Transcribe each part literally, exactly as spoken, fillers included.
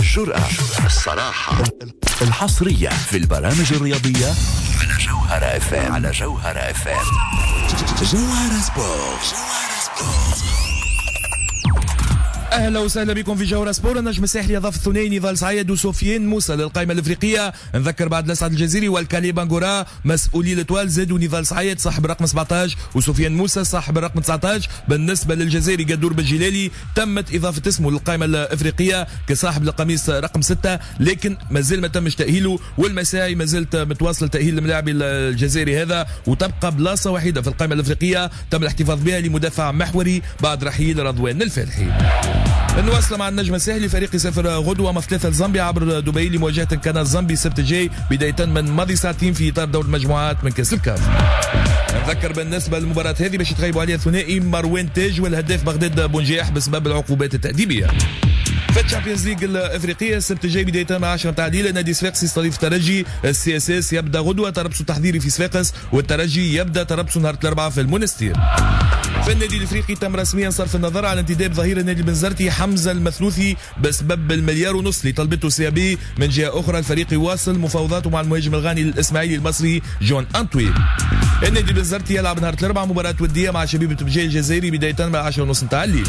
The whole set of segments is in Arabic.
الجرأة، الصراحة، الحصرية في البرامج الرياضية على جوهرة اف ام. على جوهرة اف ام. جوهرة سبورت. اهلا وسهلا بكم في جوهرة سبور. النجم الساحلي اضاف الثنائي نضال سعيد وسفيان موسى للقائمه الافريقيه. نذكر بعد الاسعد الجزيري والكالي بانغورا مسؤولي الاتوال زادوا نضال سعيد صاحب الرقم سبعطاش وسفيان موسى صاحب الرقم تسعطاش. بالنسبه للجزائري قدور بالجلالي تمت اضافه اسمه للقائمه الافريقيه كصاحب القميص رقم ستة، لكن مازال ما تمش تاهيله، والمساعي ما زلت متواصل تاهيل الملاعب الجزائري هذا، وتبقى بلاصه وحيده في القائمه الافريقيه تم الاحتفاظ بها لمدافع محوري بعد رحيل رضوان الفالحي. نواصل مع النجم الساحلي. فريق يسافر غدوه مثلاثة لزامبيا عبر دبي لمواجهه كان الزامبي السبت الجاي بدايه من ماضي ساعتين في اطار دور المجموعات من كاس الكاف. نذكر بالنسبه للمباراه هذه باش يتغيبوا عليها ثنائي مروان تاج والهداف بغداد بونجيح بسبب العقوبات التأديبيه. في الشامبيونز ليج الافريقيه السبت الجاي بدايه مع عشرة تعديل نادي صفاقس يستضيف الترجي. السي اس اس يبدا غدوه تربص التحضيري في صفاقس، والترجي يبدا تربصه نهار الاربعاء في المنستير. في النادي الافريقي تم رسميا صرف النظر على انتداب ظهير النادي البنزرتي حمزه المثلوثي بسبب المليار ونص اللي طلبته سي بي. من جهه اخرى الفريق يواصل مفاوضاته مع المهاجم الغاني الاسماعيلي المصري جون انطوي. النادي البنزرتي يلعب نهار الاربعاء مباراه وديه مع شبيبه بجاي الجزائري بدايه مع عشرة ونص نتاع الليل.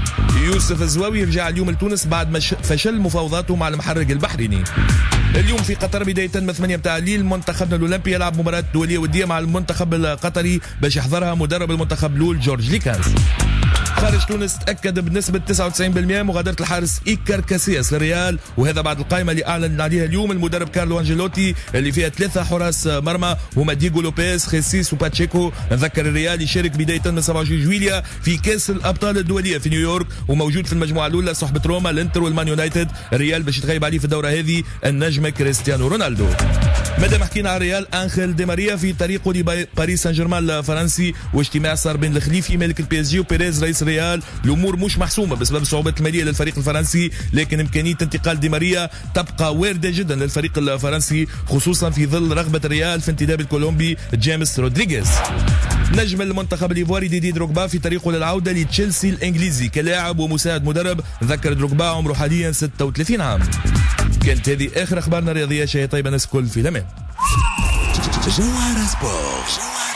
يوسف الزواوي يرجع اليوم لتونس بعد ما فشل مفاوضاته مع المحرق البحريني. اليوم في قطر بداية من ثمانية متاع الليل منتخبنا الأولمبي يلعب مباراة دولية ودية مع المنتخب القطري باش يحضرها مدرب المنتخب الأول جورج ليكانز. خارج تونس تأكد بنسبة تسعة وتسعين بالمئة مغادرة الحارس إيكار كاسياس للريال، وهذا بعد القائمة اللي أعلن عليها اليوم المدرب كارلو أنجيلوتي اللي فيها ثلاثة حراس مرمى هما دييغو لوبيز خيسيس وباتشيكو. نذكر الريال يشارك بداية من سبعة وعشرين جويليا في كأس الأبطال الدولية في نيويورك، وموجود في المجموعة الأولى صحبة روما الانتر والمان يونايتد. الريال باش يتغيب عليه في الدورة هذه النجم كريستيانو رونالدو. مادام حكينا على الريال انخيل دي ماريا في طريقه لباريس سان جيرمان الفرنسي، واجتماع صار بين الخليفي مالك البي اس جي وبيريز رئيس الريال. الامور مش محسومه بسبب الصعوبات الماليه للفريق الفرنسي، لكن امكانيه انتقال دي ماريا تبقى وارده جدا للفريق الفرنسي، خصوصا في ظل رغبه الريال في انتداب الكولومبي جيمس رودريغيز. نجم المنتخب الايفواري ديدي دروغبا في طريقه للعوده لتشيلسي الانجليزي كلاعب ومساعد مدرب. ذكر دروغبا عمره حاليا ستة وثلاثين عام. كانت هذه اخر اخبارنا الرياضيه. شيء طيب الناس كل في الامان. جوهرة سبورت.